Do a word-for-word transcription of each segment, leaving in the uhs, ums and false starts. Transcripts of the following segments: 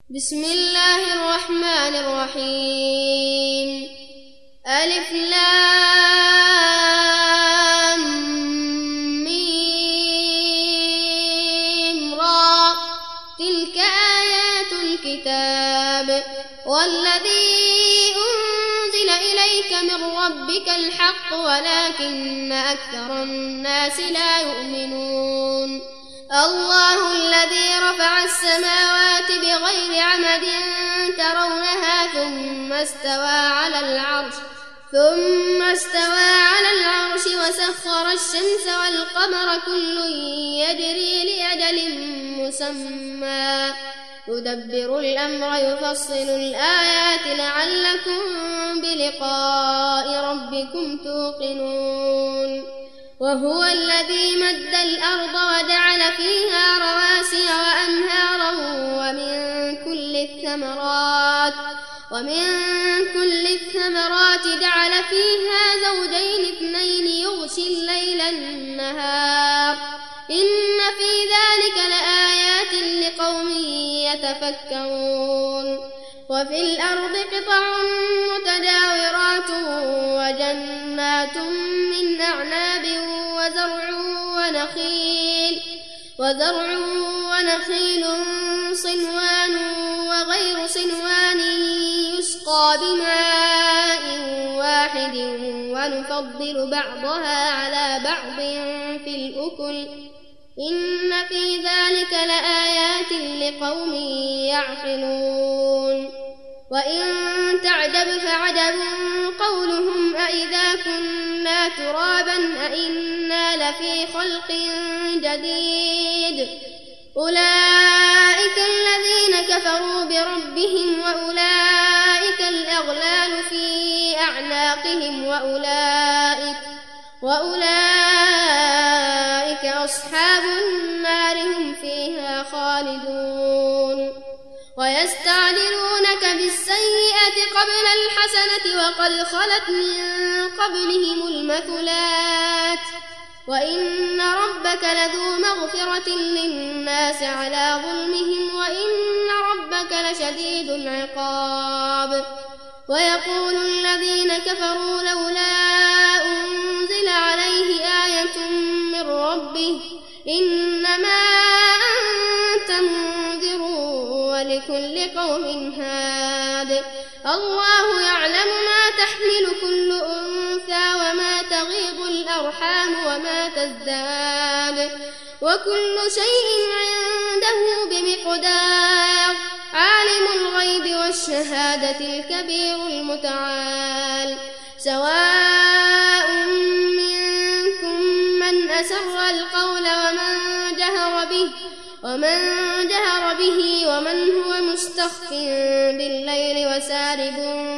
بسم الله الرحمن الرحيم. ألف لام ميم را، تلك آيات الكتاب والذي أنزل إليك من ربك الحق ولكن أكثر الناس لا يؤمنون. الله الذي رفع السماوات بغير عمد ترونها ثم استوى على العرش ثم استوى على العرش وسخر الشمس والقمر كل يجري لأجل مسمى يدبر الأمر يفصل الآيات لعلكم بلقاء ربكم توقنون. وهو الذي مد الأرض وجعل فيها رواسي وأنهارا ومن كل الثمرات ومن كل الثمرات جعل فيها زوجين اثنين يغشي الليل النهار إن في ذلك لآيات لقوم يتفكرون. وفي الأرض قطع متجاورات وجنات من أعناب وزرع ونخيل وزرع ونخيل صنوان وغير صنوان يسقى بماء واحد ونفضل بعضها على بعض في الأكل إن في ذلك لآيات لقوم يعقلون. وإن تعجب فعجب قولهم أإذا كنا ترابا أإنا لفي خلق جديد أولئك الذين كفروا بربهم وأولئك الأغلال في أعناقهم وأولئك وأولئك أصحاب النار هم فيها خالدون. ويستعجلونك بالسيئة قبل الحسنة وقد خلت من قبلهم المثلات وإن ربك لذو مغفرة للناس على ظلمهم وإن ربك لشديد العقاب. ويقول الذين كفروا لولا أنزل عليه آية من ربه إنما أنت منذر ولكل قوم هاد الله يعلم ما تحمل كل أنثى وما تغيض الأرحام وما تزداد وكل شيء عنده بمقدار. عالم الغيب والشهادة الكبير المتعال. سواء منكم من أسر القول ومن جهر به ومن جهر به ومن هو مستخف بالليل وسارب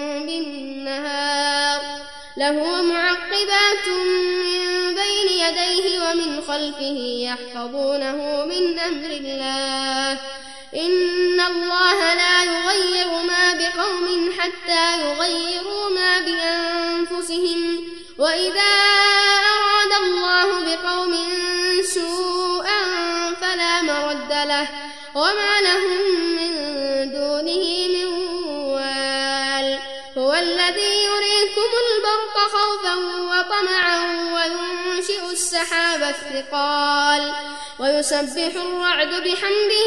بالنهار له معقبات من بين يديه ومن خلفه يحفظونه من أمر الله إن الله لا يغير ما بقوم حتى يغيروا ما بأنفسهم وإذا أراد الله بقوم سوءا فلا مرد له وما لهم من دونه من وال. هو الذي يريكم البرق خوفا وطمعا وينشئ السحاب الثقال ويسبح الرعد بحمده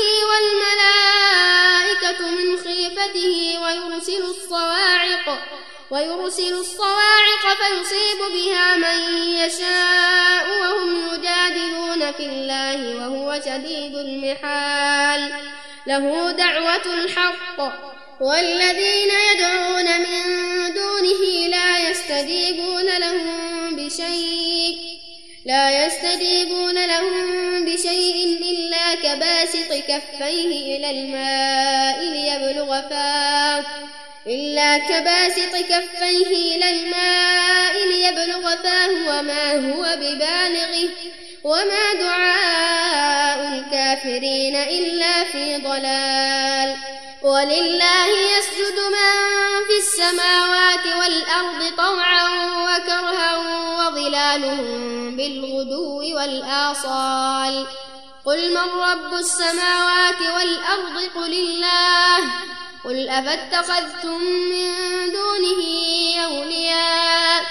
والملائكة من خيفته ويرسل الصواعق ويرسل الصواعق فيصيب بها من يشاء وهم يجادلون في الله وهو شديد المحال. له دعوة الحق والذين يدعون من دونه لا يستجيبون لهم بشيء لا يستجيبون لهم بشيء إلا كباسط كفيه إلى الماء ليبلغ فاه إلا كباسط كفيه إلى الماء ليبلغ فاه وما هو ببالغه وما دعاء الكافرين إلا في ضلال. ولله يسجد من في السماوات والأرض طوعا وكرها وظلالهم بالغدو والآصال. قل من رب السماوات والأرض قل الله قل أفاتخذتم من دونه أولياء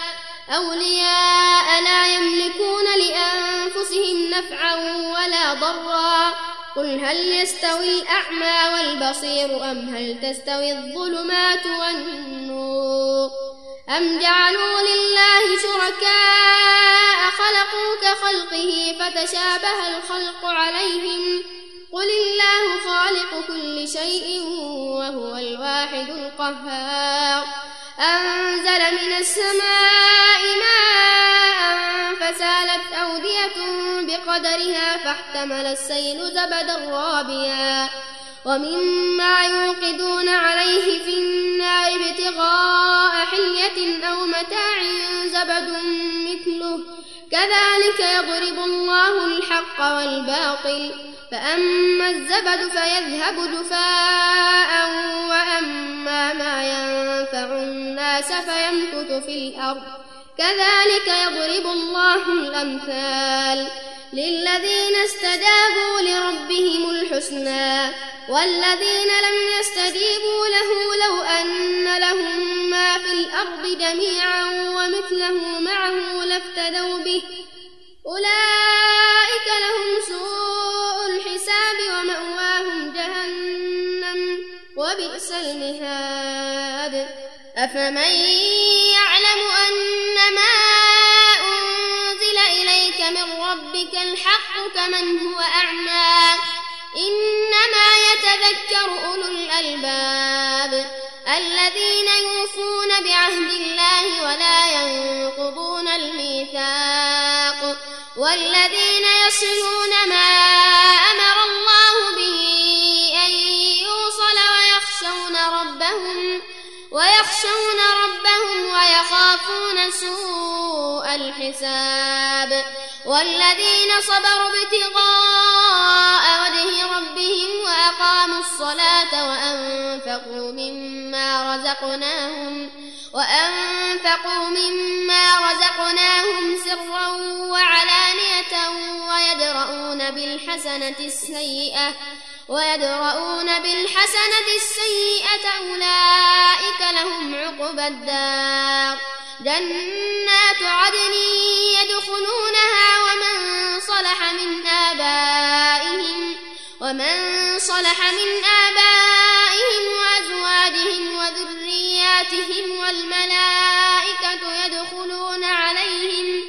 أولياء لا يملكون لأنفسهم نفعا ولا ضرا قل هل يستوي الأعمى والبصير أم هل تستوي الظلمات والنور أم جعلوا لله شركاء خلقوا كخلقه فتشابه الخلق عليهم قل الله خالق كل شيء وهو الواحد القهار أنزل من السماء ماء فسالت أودية بقدرها فاحتمل السيل زبدا رابيا ومما يوقدون عليه في النار ابتغاء حلية أو متاع زبد مثله كذلك يضرب الله الحق والباطل فأما الزبد فيذهب جفاء وأما ما ينفع الناس فيمكث في الأرض كذلك يضرب الله الأمثال للذين استجابوا لربهم الحسنى والذين لم يستجيبوا له لو أن لهم ما في الأرض جميعا ومثله معه لافتدوا به أولئك لهم سوء الحساب ومأواهم جهنم وبئس المهاد أفمن يعلم أنما أنزل إليك من ربك الحق كمن هو أعمى إنما يتذكر أولو الألباب الذين يوفون بعهد الله ولا ينقضون الميثاق والذين يصلون ما أمر الله به أن يوصل ويخشون ربهم ويخشون ربهم ويخافون سوء الحساب والذين صبروا ابتغاء وجه ربهم وأقاموا الصلاة وأنفقوا مما رزقناهم وأنفقوا مما رزقناهم سرا وعلانية ويدرؤون بالحسنة السيئة ويدرؤون بالحسنة السيئة أولئك لهم عقبى الدار جنات عدن يدخلونها ومن صلح من آبائهم ومن صلح من آبائهم وأزواجهم وذرياتهم والملائكة يدخلون عليهم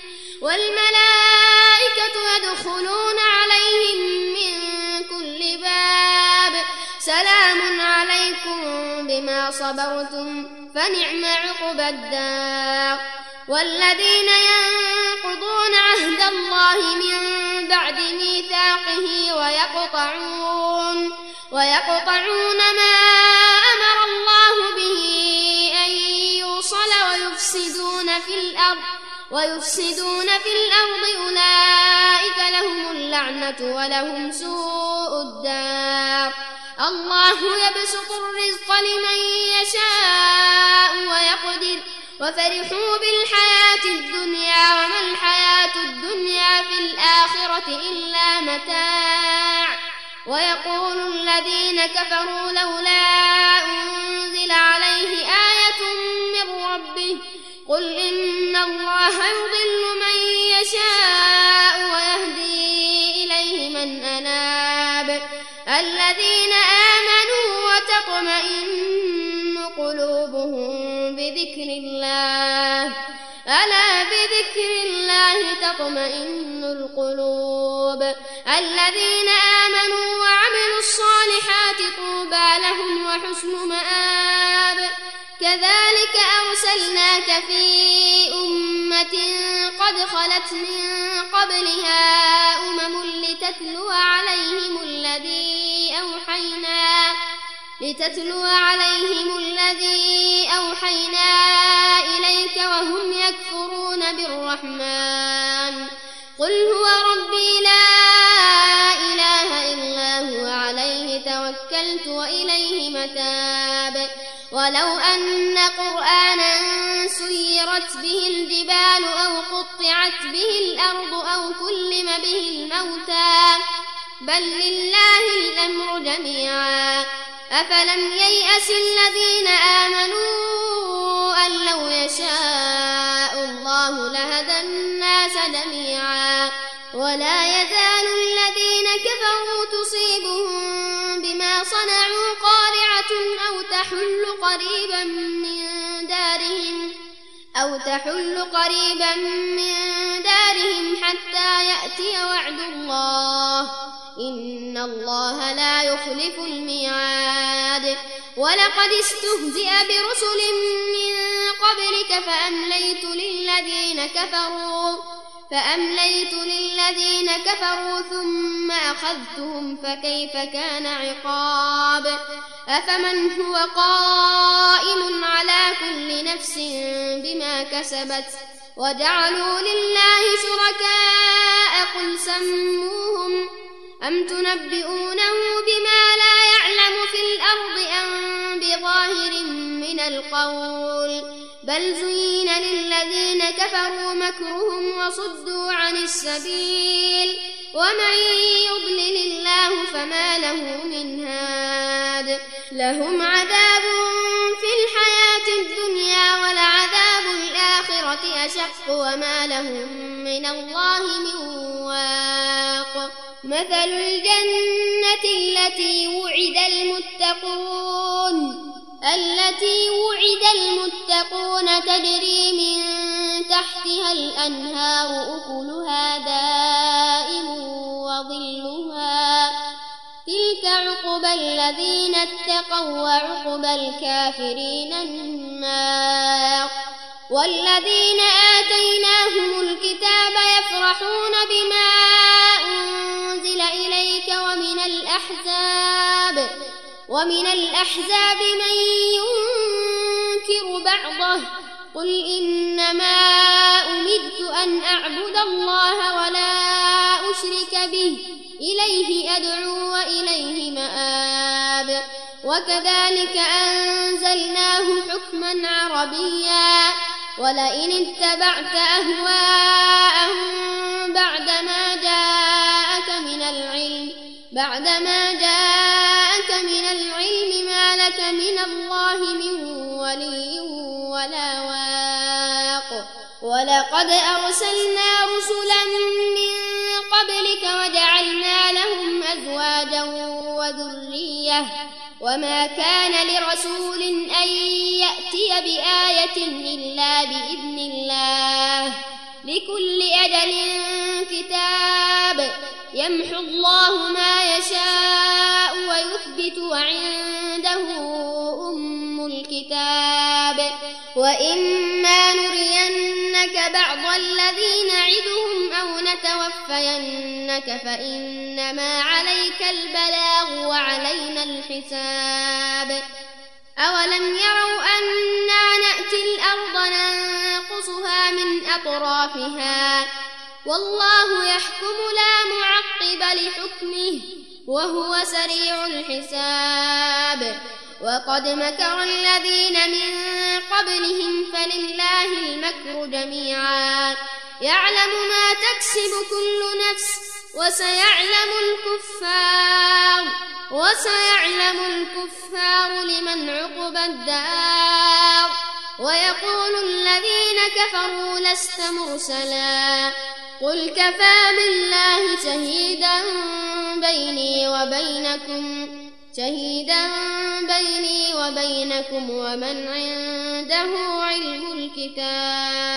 والملائكة يدخلون عليهم من كل باب سلام عليكم بما صبرتم فنعم عقبى الدار والذين ينقضون عهد الله من بعد ميثاقه ويقطعون ويقطعون ما أمر الله به أن يوصل ويفسدون في الأرض ويفسدون في الأرض أولئك لهم اللعنة ولهم سوء الدار الله يبسط الرزق لمن يشاء ويقدر وفرحوا بالحياة الدنيا وما الحياة الدنيا في الآخرة إلا متاع ويقول الذين كفروا لولا أنزل عليه آية من ربه قل إن الله يضل من يشاء ويهدي إليه من أناب الذين آمنوا وتطمئن قلوبهم بذكر الله ألا بذكر الله تطمئن القلوب الذين آمنوا وعملوا الصالحات طوبى لهم وحسن مآب كذلك أرسلناك في أمة قد خلت من قبلها أمم لتتلو عليهم الذي أوحينا لتتلو عليهم الذي أوحينا إليك وهم يكفرون بالرحمن قل هو ربي لا إله إلا هو عليه توكلت وإليه متاب ولو أن قرآنا سيرت به الجبال أو قطعت به الأرض أو كلم به الموتى بل لله الأمر جميعا أفلم ييأس الذين آمنوا أن لو يشاء الله لهدى الناس جميعا ولا يزال الذين كفروا تصيبهم بما صنعوا قارعة أو تحل قريبا من دارهم أو تحل قريبا من دارهم حتى يأتي وعد الله إن الله لا يخلف الميعاد ولقد استهزئ برسل من قبلك فأمليت للذين كفروا فأمليت للذين كفروا ثم أخذتهم فكيف كان عقاب أفمن هو قائم على كل نفس بما كسبت وجعلوا لله شركاء قل سموهم أم تنبئونه بما لا يعلم في الأرض أم بظاهر من القول بل زين للذين كفروا مكرهم وصدوا عن السبيل ومن يضلل الله فما له من هاد لهم عذاب في الحياة الدنيا ولعذاب الآخرة أشق وما لهم من الله من واق مثل الجنة التي وعد المتقون التي وعد المتقون تجري من تحتها الأنهار أكلها دائم وظلها تلك عقبى الذين اتقوا وعقبى الكافرين النار والذين آتيناهم الكتاب يفرحون بما أنزل إليك ومن الأحزاب ومن الأحزاب من ينكر بعضه قل إنما أمرت أن أعبد الله ولا أشرك به إليه أدعو وإليه مآب وكذلك أنزلناه حكما عربيا ولئن اتبعت أهواءهم بعدما جاءك من العلم بعدما جاءك من العلم ما لك من الله من ولي ولا واق ولقد أرسلنا رسلا من قبلك وجعلنا لهم أزواجا وذرية وما كان لرسول أن يأتي بآية إلا بإذن الله لكل أجل كتاب يمحو الله ما يشاء ويثبت وعنده أم الكتاب وإما نرينك بعض الذي نعدهم أو نتوفينك فإنما عليك البلاغ وعلينا الحساب أولم يروا أنا نأتي الأرض ننقصها من أطرافها والله يحكم لا معقب لحكمه وهو سريع الحساب وقد مكر الذين من قبلهم فلله المكر جميعا يعلم ما تكسب كل نفس وسيعلم الكفار وسيعلم الكفار لمن عقبى الدار ويقول الذين كفروا لست مرسلا قل كفى بالله شهيدا بيني وبينكم شهيدا بيني وبينكم ومن عنده علم الكتاب